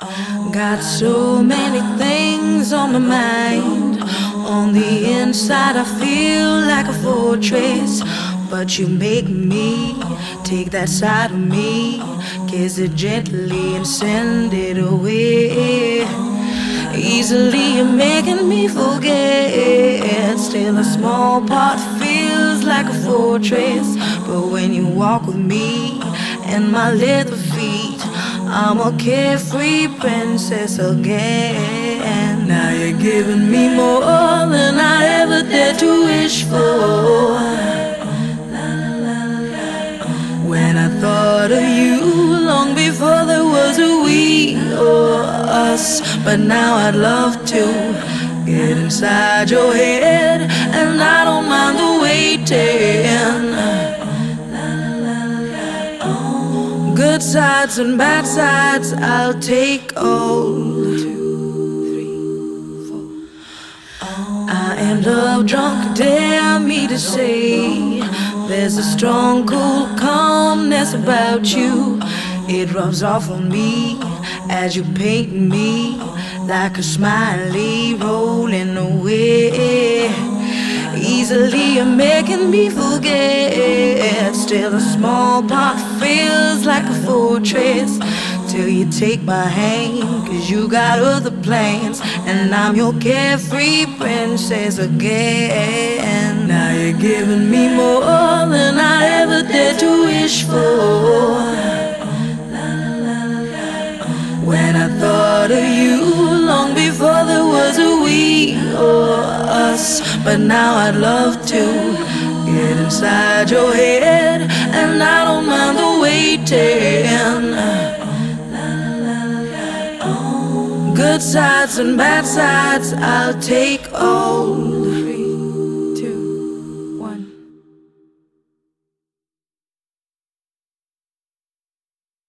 Got so many things on my mind. On the inside I feel like a fortress, but you make me take that side of me, kiss it gently and send it away. Easily you're making me forget. Still a small part feels like a fortress, but when you walk with me and my little feet, I'm a carefree princess again. Now you're giving me more than I ever dared to wish for. When I thought of you long before there was a we or us, but now I'd love to get inside your head, and I don't mind the waiting. Good sides and bad sides, I'll take all. I am love drunk, dare me to say. There's a strong, cool calmness about you. It rubs off on me as you paint me like a smiley rolling away. Easily you're making me forget. Still a small part feels like a fortress, till you take my hand, 'cause you got other plans, and I'm your carefree princess again. Now you're giving me more than I ever dared to wish for. When I thought of you long before there was a we or us, but now I'd love to get inside your head, and I don't mind the waiting. Good sides and bad sides, I'll take all.